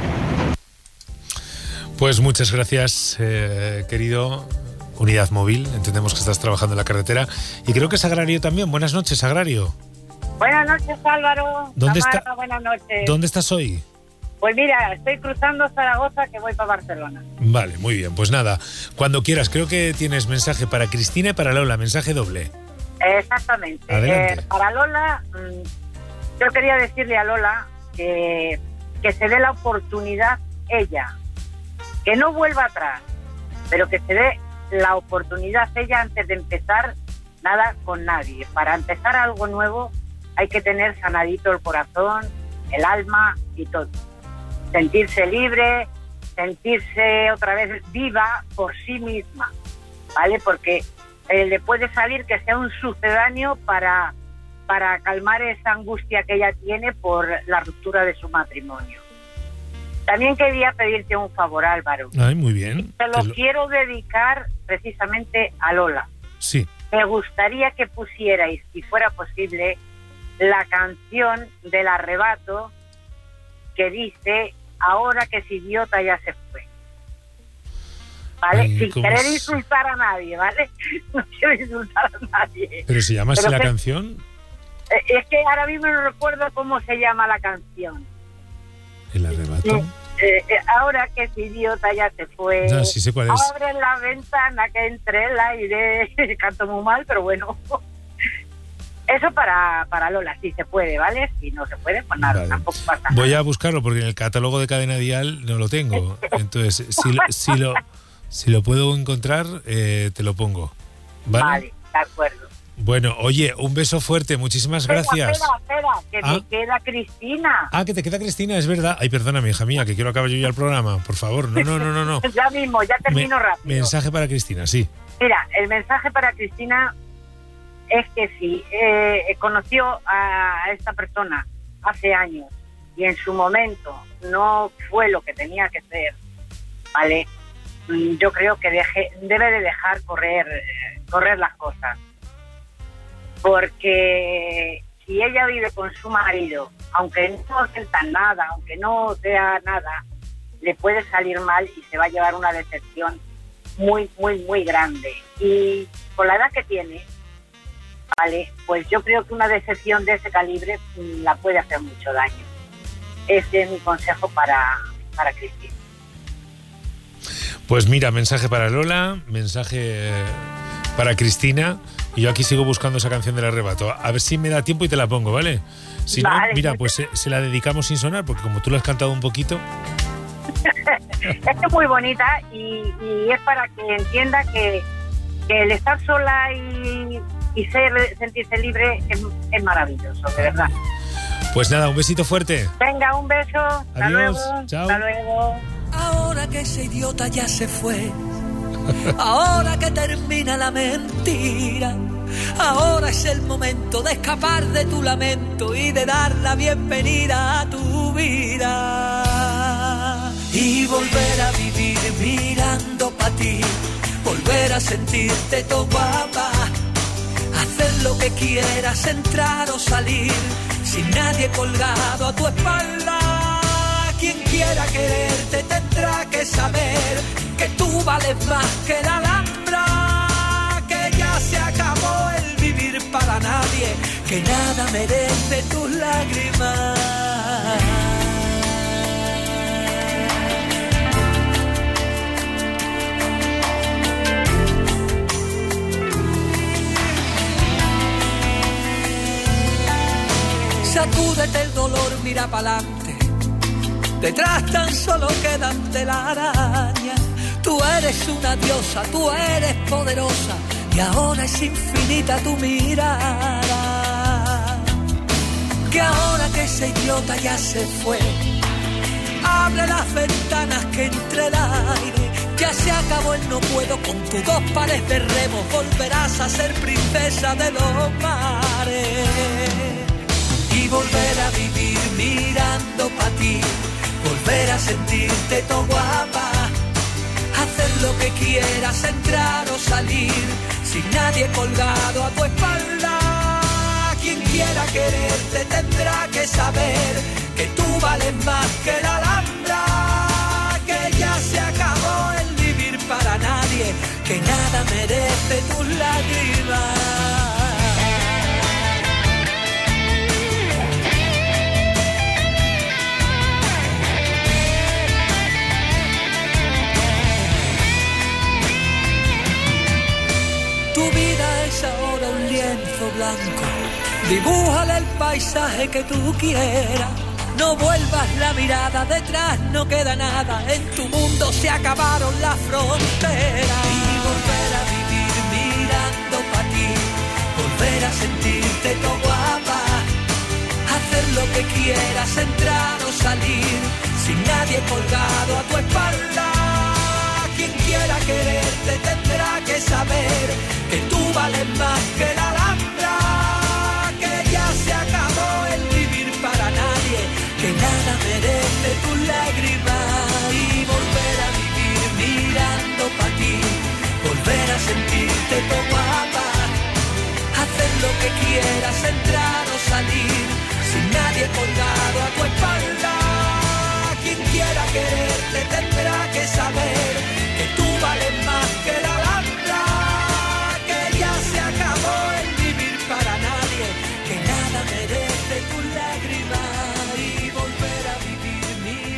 Pues muchas gracias, querido. Unidad Móvil, entendemos que estás trabajando en la carretera y creo que es Agrario también. Buenas noches, Agrario. Buenas noches, Álvaro. ¿Dónde Tamara, está? Buenas noches. ¿Dónde estás hoy? Pues mira, estoy cruzando Zaragoza que voy para Barcelona. Vale, muy bien. Pues nada, cuando quieras. Creo que tienes mensaje para Cristina y para Lola, mensaje doble. Exactamente. Adelante. Para Lola, yo quería decirle a Lola que se dé la oportunidad ella, que no vuelva atrás, pero que se dé la oportunidad ella antes de empezar nada con nadie. Para empezar algo nuevo hay que tener sanadito el corazón, el alma y todo. Sentirse libre, sentirse otra vez viva por sí misma, ¿vale? Porque le puede salir que sea un sucedáneo para calmar esa angustia que ella tiene por la ruptura de su matrimonio. También quería pedirte un favor, Álvaro. Ay, muy bien. Te lo quiero dedicar precisamente a Lola. Sí. Me gustaría que pusierais, si fuera posible, la canción del Arrebato que dice ahora que ese idiota ya se fue. ¿Vale? Ay, sin ¿cómo querer es? insultar a nadie, ¿vale? No quiero insultar a nadie. ¿Pero se llama así Pero la que- canción? Es que ahora mismo no recuerdo cómo se llama la canción. El Arrebato. Ahora que ese idiota ya se fue. No, sí sé cuál es. Abre la ventana que entre el aire. Canto muy mal, pero bueno. Eso para Lola, si se puede, ¿vale? Si no se puede, pues nada, Vale. tampoco pasa nada. Voy a buscarlo porque en el catálogo de Cadena Dial no lo tengo. Entonces, si lo puedo encontrar, te lo pongo. ¿Vale? De acuerdo. Bueno, oye, un beso fuerte, muchísimas gracias. Espera, que me queda Cristina. Ah, que te queda Cristina, es verdad. Ay, perdóname, hija mía, que quiero acabar yo ya el programa. Por favor, no. Ya mismo, ya termino rápido. Mensaje para Cristina, sí. Mira, el mensaje para Cristina es que si conoció a esta persona hace años y en su momento no fue lo que tenía que ser, ¿vale? Yo creo que debe de dejar correr las cosas. Porque si ella vive con su marido, aunque no sienta nada, aunque no sea nada, le puede salir mal y se va a llevar una decepción muy, muy, muy grande. Y con la edad que tiene, ¿vale? Pues yo creo que una decepción de ese calibre la puede hacer mucho daño. Ese es mi consejo para Cristina. Pues mira, mensaje para Lola, mensaje para Cristina. Y yo aquí sigo buscando esa canción del Arrebato. A ver si me da tiempo y te la pongo, ¿vale? Si Vale, no, mira, pues se la dedicamos sin sonar, porque como tú lo has cantado un poquito. Es muy bonita y es para que entienda que el estar sola y sentirse libre es maravilloso, de verdad. Pues nada, un besito fuerte. Venga, un beso. Hasta Adiós, luego. chao. Hasta luego. Ahora que ese idiota ya se fue, ahora que termina la mentira, ahora es el momento de escapar de tu lamento y de dar la bienvenida a tu vida. Y volver a vivir mirando pa' ti, volver a sentirte todo guapa, hacer lo que quieras, entrar o salir, sin nadie colgado a tu espalda. Quien quiera quererte tendrá que saber que tú vales más que la Alhambra, que ya se acabó el vivir para nadie, que nada merece tus lágrimas. Sacúdete el dolor, mira pa'lante. Detrás tan solo quedan telarañas. Tú eres una diosa, tú eres poderosa y ahora es infinita tu mirada. Que ahora que ese idiota ya se fue, abre las ventanas que entre el aire, Ya se acabó el no puedo con tus dos pares de remos, volverás a ser princesa de los mares. Y volver a vivir mirando pa' ti, volver a sentirte todo guapa, hacer lo que quieras, entrar o salir, sin nadie colgado a tu espalda. Quien quiera quererte tendrá que saber que tú vales más que la Alhambra, que ya se acabó el vivir para nadie, que nada merece tus lágrimas. Tu vida es ahora un lienzo blanco, dibújale el paisaje que tú quieras. No vuelvas la mirada detrás, no queda nada. En tu mundo se acabaron las fronteras. Y volver a vivir mirando pa' ti, volver a sentirte todo guapa, hacer lo que quieras, entrar o salir, sin nadie colgado a tu espalda. Quien quiera quererte tendrá que saber que tú vales más que la Alhambra, que ya se acabó el vivir para nadie, que nada merece tus lágrimas. Y volver a vivir mirando pa' ti, volver a sentirte todo guapa, hacer lo que quieras, entrar o salir, sin nadie colgado a tu espalda. Quien quiera quererte tendrá que saber que tú vales más que la Alhambra, que ya se acabó el vivir para nadie, que nada merece tus lágrimas. Y volver a vivir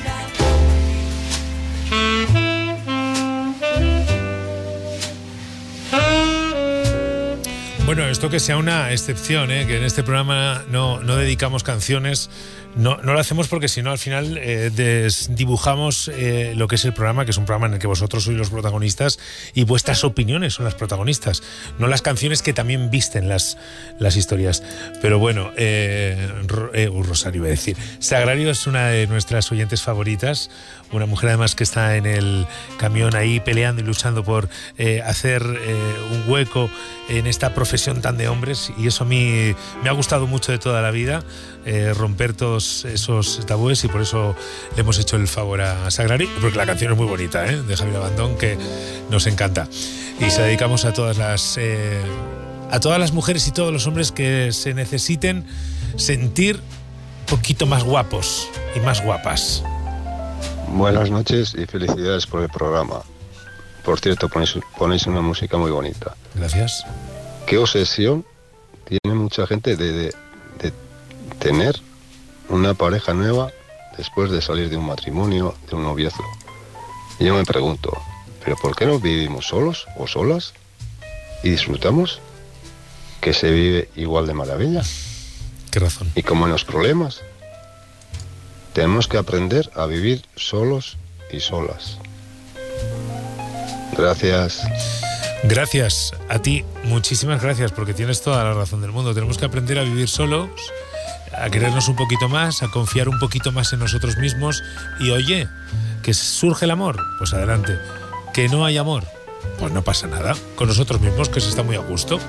mirando. Bueno, esto que sea una excepción, que en este programa no dedicamos canciones. No lo hacemos porque si no al final desdibujamos lo que es el programa, que es un programa en el que vosotros sois los protagonistas y vuestras opiniones son las protagonistas, no las canciones que también visten las historias. Pero bueno, Rosario iba a decir, Sagrario es una de nuestras oyentes favoritas, una mujer además que está en el camión ahí peleando y luchando por hacer un hueco en esta profesión tan de hombres, y eso a mí me ha gustado mucho de toda la vida, romper todos esos tabúes, y por eso le hemos hecho el favor a Sagrario, porque la canción es muy bonita, de Javier Abandón, que nos encanta, y se la dedicamos a todas las mujeres y todos los hombres que se necesiten sentir un poquito más guapos y más guapas. Buenas noches y felicidades por el programa. Por cierto, ponéis una música muy bonita. Gracias. ¿Qué obsesión tiene mucha gente de tener una pareja nueva después de salir de un matrimonio, de un noviazgo? Y yo me pregunto, ¿pero por qué no vivimos solos o solas y disfrutamos? Que se vive igual de maravilla. ¿Qué razón? Y con menos problemas. Tenemos que aprender a vivir solos y solas. Gracias. Gracias a ti, muchísimas gracias, porque tienes toda la razón del mundo. Tenemos que aprender a vivir solos, a querernos un poquito más, a confiar un poquito más en nosotros mismos. Y oye, que surge el amor, pues adelante. Que no hay amor, pues no pasa nada. Con nosotros mismos, que se está muy a gusto.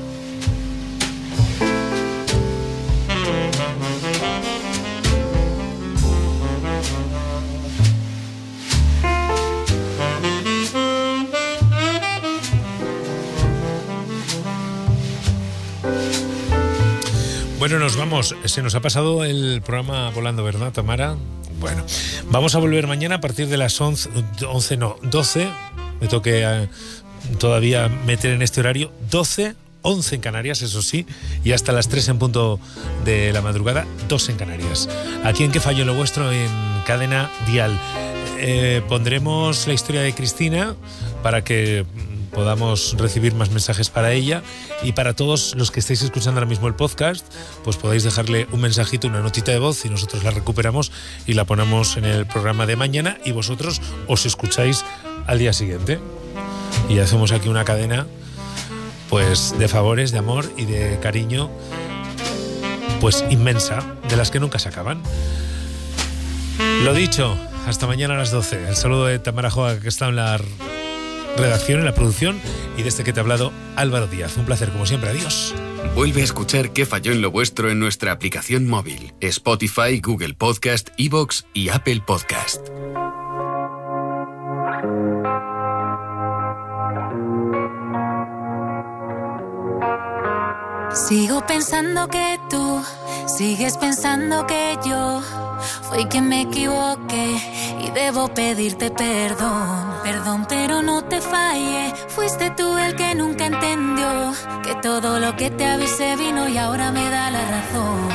Bueno, nos vamos. Se nos ha pasado el programa volando, ¿verdad, Tamara? Bueno, vamos a volver mañana a partir de las 12. Me toque todavía meter en este horario 12, 11 en Canarias, eso sí, y hasta las 3 en punto de la madrugada, 2 en Canarias. Aquí en ¿Qué falló lo vuestro? En Cadena Dial. Pondremos la historia de Cristina para que podamos recibir más mensajes para ella, y para todos los que estáis escuchando ahora mismo el podcast, pues podéis dejarle un mensajito, una notita de voz, y nosotros la recuperamos y la ponemos en el programa de mañana, y vosotros os escucháis al día siguiente, y hacemos aquí una cadena pues de favores, de amor y de cariño, pues inmensa, de las que nunca se acaban. Lo dicho, Hasta mañana a las 12. El saludo de Tamara Joa, que está en la redacción, en la producción, y de este que te ha hablado, Álvaro Díaz. Un placer, como siempre. Adiós. Vuelve a escuchar ¿Qué falló en lo vuestro? En nuestra aplicación móvil, Spotify, Google Podcast, iVoox y Apple Podcast. Sigo pensando que tú sigues pensando que yo fui quien me equivoqué y debo pedirte perdón. Perdón, pero no te fallé. Fuiste tú el que nunca entendió que todo lo que te avisé vino y ahora me da la razón.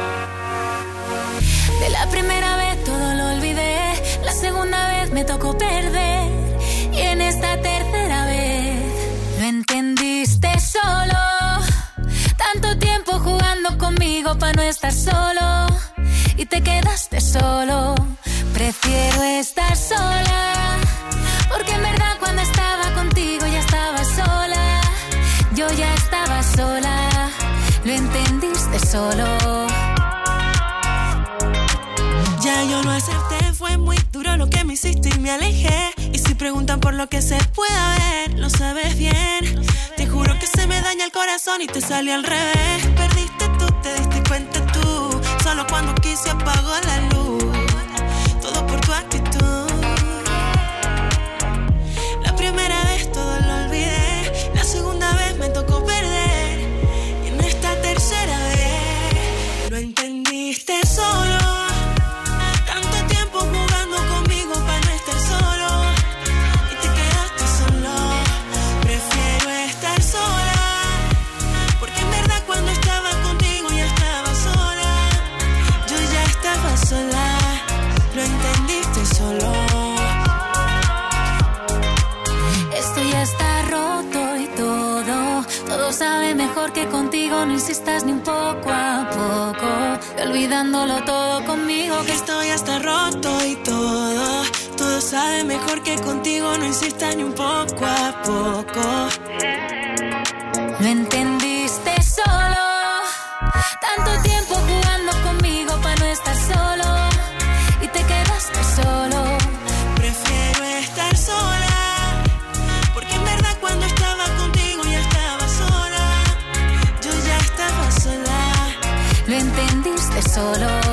De la primera vez todo lo olvidé, la segunda vez me tocó perder y en esta tercera vez lo entendiste solo. Tanto tiempo jugando conmigo pa' no estar solo y te quedaste solo. Prefiero estar sola, porque en verdad cuando estaba contigo ya estaba sola. Yo ya estaba sola, lo entendiste solo. Ya yo lo acepté, fue muy duro lo que me hiciste y me alejé. Y si preguntan por lo que se pueda ver, lo sabes bien. Te juro que se me daña el corazón y te salió al revés. Perdiste tú, te diste cuenta tú. Solo cuando quise apagó la luz. Todo por tu actitud. La primera vez todo lo olvidé, la segunda vez me tocó perder y en esta tercera vez lo entendiste solo. Tanto tiempo jugando conmigo para no estar solo y te quedaste solo. Prefiero estar sola, porque en verdad cuando estaba contigo ya estaba sola. Yo ya estaba sola, lo entendiste solo. Esto ya está roto y todo sabe mejor que contigo. No insistas ni un poco a poco, y olvidándolo todo conmigo. Que esto ya está roto y todo sabe mejor que contigo. No insistas ni un poco a poco. Lo entendiste solo. Tanto tiempo jugando conmigo pa' no estar solo y te quedaste solo. Prefiero estar sola, porque en verdad cuando estaba contigo ya estaba sola. Yo ya estaba sola. Lo entendiste solo.